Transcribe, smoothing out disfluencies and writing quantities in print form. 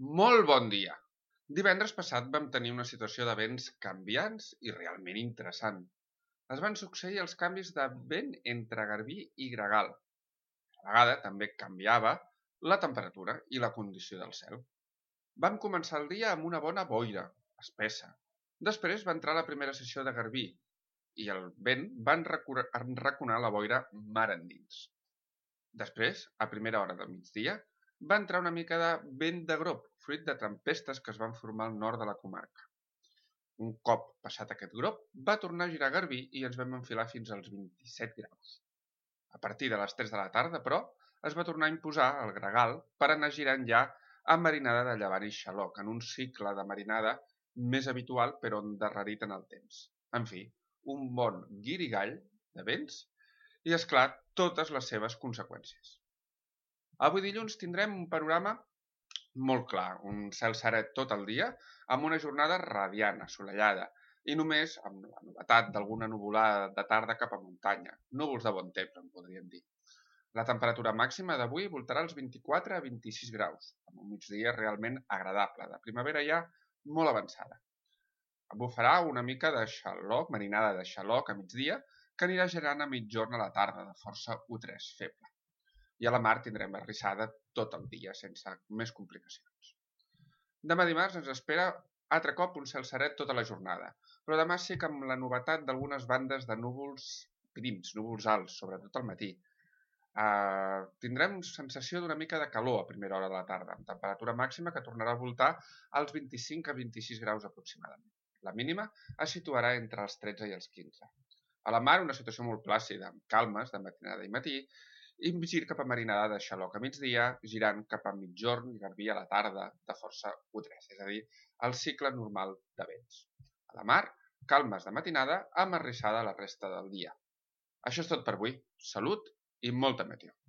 Molt bon dia! Divendres passat vam tenir una situació de vents canviants i realment interessant. Es van succeir els canvis de vent entre Garbí i Gregal. A la vegada també canviava la temperatura i la condició del cel. Vam començar el dia amb una bona boira, espessa. Després va entrar la primera sessió de Garbí i el vent va enraconar la boira mar endins. Després, a primera hora del migdia, va entrar una mica de vent de grop, fruit de tempestes que es van formar al nord de la comarca. Un cop passat aquest grop, va tornar a girar Garbí i ens vam enfilar fins als 27 graus. A partir de les 3 de la tarda, però, es va tornar a imposar el gregal per anar girant ja amb marinada de llevant i xaloc, en un cicle de marinada més habitual però endarrerit en el temps. En fi, un bon guirigall de vents i, és clar, totes les seves conseqüències. Avui dilluns tindrem un panorama molt clar, un cel seret tot el dia, amb una jornada radiant, assolellada, i només amb la novetat d'alguna nuvolada de tarda cap a muntanya, núvols de bon temps, en podríem dir. La temperatura màxima d'avui voltarà als 24 a 26 graus, amb un migdia realment agradable, de primavera ja molt avançada. Bufarà una mica de xaloc, marinada de xaloc a migdia, que anirà girant a mitjorn a la tarda, de força U3 feble. I a la mar tindrem arrissada tot el dia, sense més complicacions. Demà dimarts ens espera altre cop un cel seret tota la jornada, però demà sí que amb la novetat d'algunes bandes de núvols prims, núvols alts, sobretot al matí. Tindrem sensació d'una mica de calor a primera hora de la tarda, amb temperatura màxima que tornarà a voltar als 25 a 26 graus aproximadament. La mínima es situarà entre els 13 i els 15. A la mar, una situació molt plàcida, amb calmes de matinada i matí, i gir cap a marinada de xaloc a migdia, girant cap a mitjorn i Garbí a la tarda de força U3, és a dir, el cicle normal de vents. A la mar, calmes de matinada amb arrissada la resta del dia. Això és tot per avui. Salut i molta meteo.